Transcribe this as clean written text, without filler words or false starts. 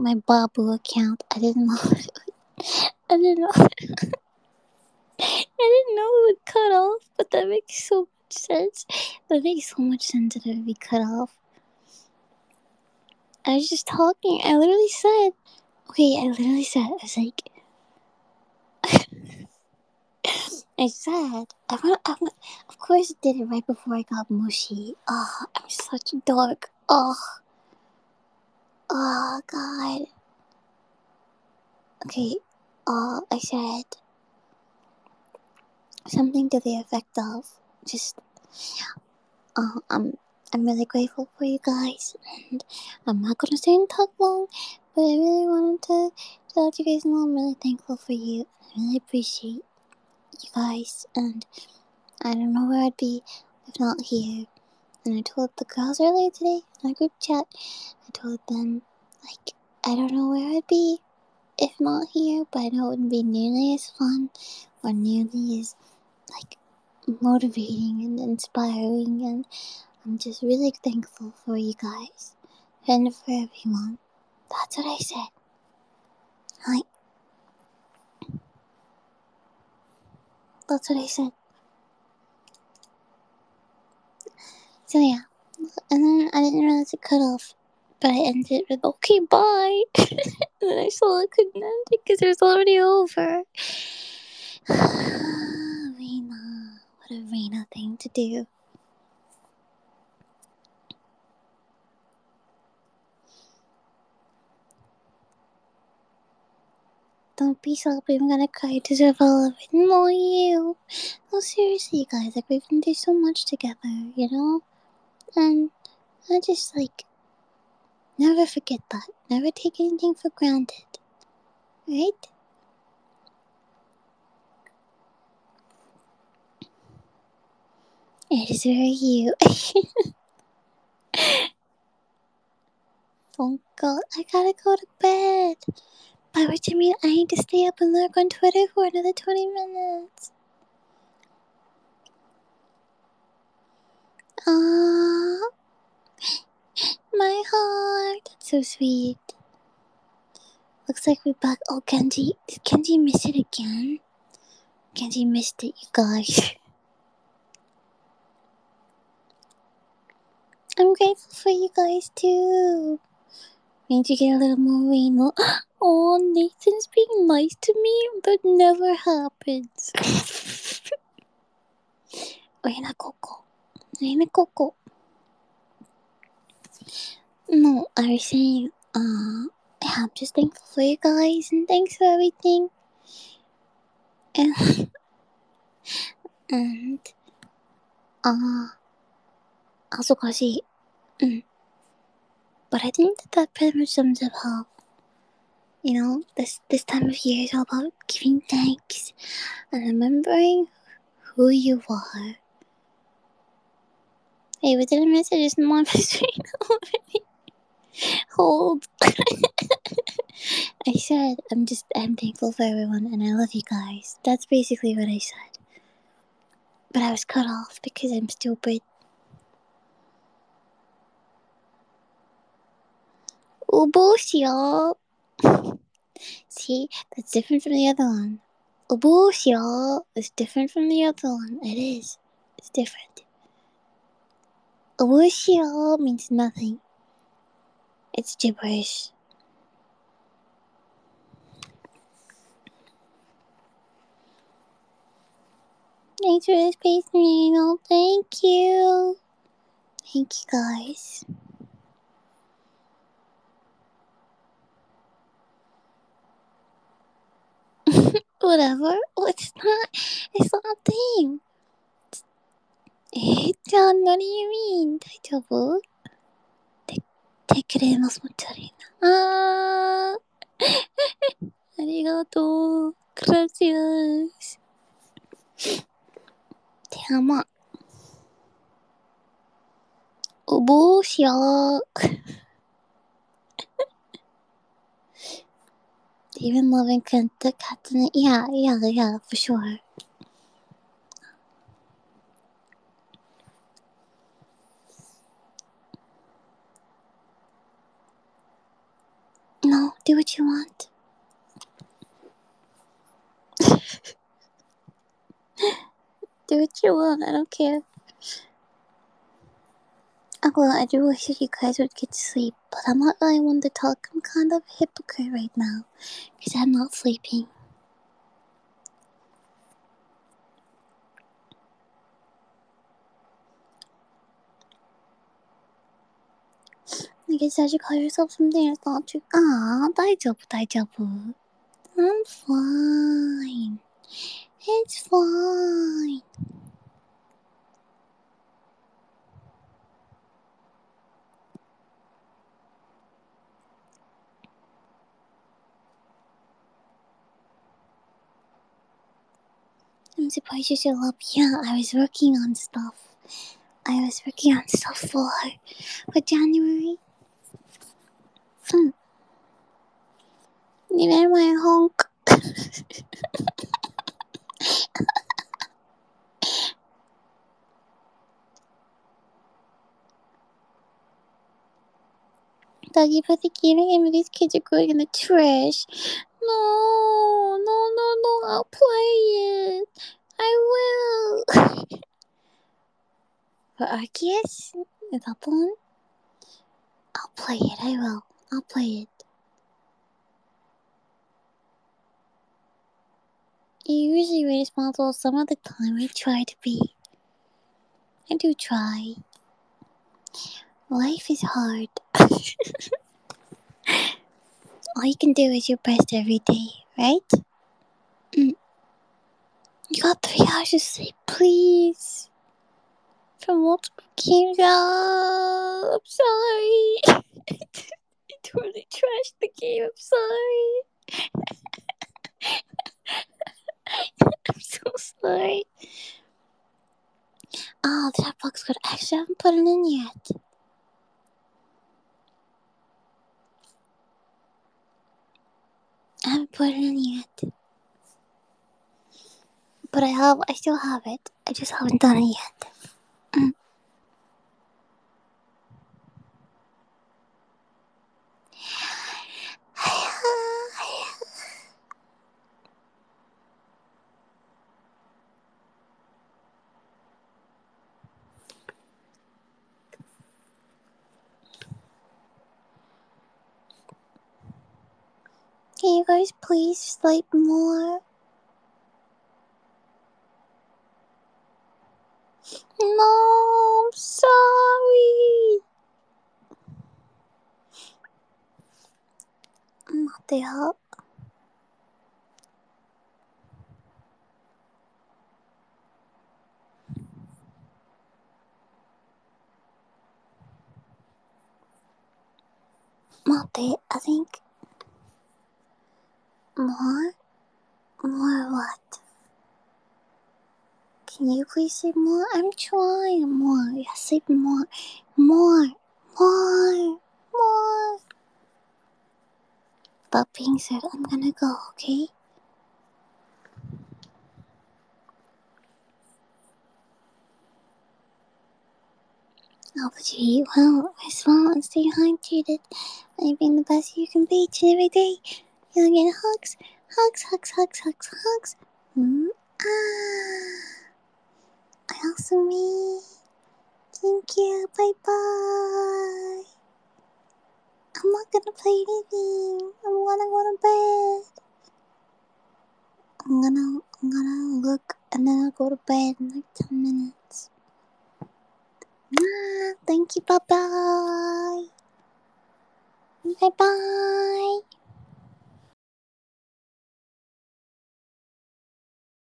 my Babu account. I didn't know. I didn't know. I didn't know it would cut off, but that makes so much sense. That makes so much sense that it would be cut off. I was just talking. I literally said, I was like, of course I did it right before I got mushy. Oh, I'm such a dork. Oh, God. Okay, I said something to the effect of just, I'm really grateful for you guys, and I'm not gonna stay and talk long, but I really wanted to let you guys know I'm really thankful for you. I really appreciate you guys, and I don't know where I'd be if not here. And I told the girls earlier today in our group chat, I told them, like, I don't know where I'd be if not here, but I know it wouldn't be nearly as fun or nearly as, like, motivating and inspiring, and I'm just really thankful for you guys and for everyone. That's what I said. Like, that's what I said. So yeah, and then I didn't realize it cut off, but I ended it with okay, bye. And then I saw I couldn't end it because it was already over. Reina, what a Reina thing to do. Don't be sloppy, I'm gonna cry to deserve all of it. No, you. No, seriously, guys, like, we've been through so much together, you know? And I just, like, never forget that. Never take anything for granted. Right? It is very you. Oh god, I gotta go to bed. By which I mean I need to stay up and lurk on Twitter for another 20 minutes. Aww. My heart. That's so sweet. Looks like we're back. Oh, Kenji. Did Kenji miss it again? Kenji missed it, you guys. I'm grateful for you guys too. Need to get a little more rainbow. Oh, Nathan's being nice to me? That never happens. Reina Coco. Reina Coco. No, I was saying, I'm just thankful for you guys and thanks for everything. And, and also kasi, but I think that pretty much sums up how, you know, this time of year is all about giving thanks and remembering who you are. Hey, but did I miss it? Just one mistake already. Hold. I said I'm thankful for everyone and I love you guys. That's basically what I said. But I was cut off because I'm stupid. Oh, bullshit. See, that's different from the other one. Oh, bullshit. It's different from the other one. It is. It's different. Oh, bullshit means nothing. It's gibberish. Thanks for the space, Marino. Thank you. Thank you, guys. Whatever. Oh, it's not a thing. じゃあ何you mean? 大丈夫？てくれますもん、チャリーナ。ありがとう。グラシアス。てama. おぼしやー。Even loving the cat in it. Yeah, for sure. No, Do what you want. Do what you want, I don't care. Well, I do wish that you guys would get to sleep, but I'm not really one to talk. I'm kind of a hypocrite right now, because I'm not sleeping. I guess I should call yourself something that's not true. Ah, 大丈夫, 大丈夫. I'm fine. It's fine. I'm surprised you're still up. Yeah, I was working on stuff. For January. You know my honk. Doggy put the key in, these kids are going in the trash. No, no, no, no, I'll play it. I will. For Arceus? Is that the one? I'll play it, I will. I'll play it. You're usually responsible some of the time. I try to be. I do try. Life is hard. All you can do is your best every day, right? You got 3 hours of sleep, please. From multiple games. I'm sorry. I totally trashed the game. I'm sorry. I'm so sorry. Oh, the chat box code. Actually, I haven't put it in yet. I haven't put it in yet. But I still have it. I just haven't done it yet. Can you guys please sleep more? No, I'm sorry. 待てよ。待て, I think more? More what? Can you please sleep more? I'm trying more. Yeah, sleep more. More. That being said, I'm gonna go, okay? I hope that you eat well, rest well, and stay hydrated. And you being the best you can be each and every day. You'll get hugs. I also me. Thank you. Bye bye. I'm not gonna play anything. I'm gonna go to bed. I'm gonna look and then I'll go to bed in like 10 minutes. Thank you. Bye bye. Bye bye.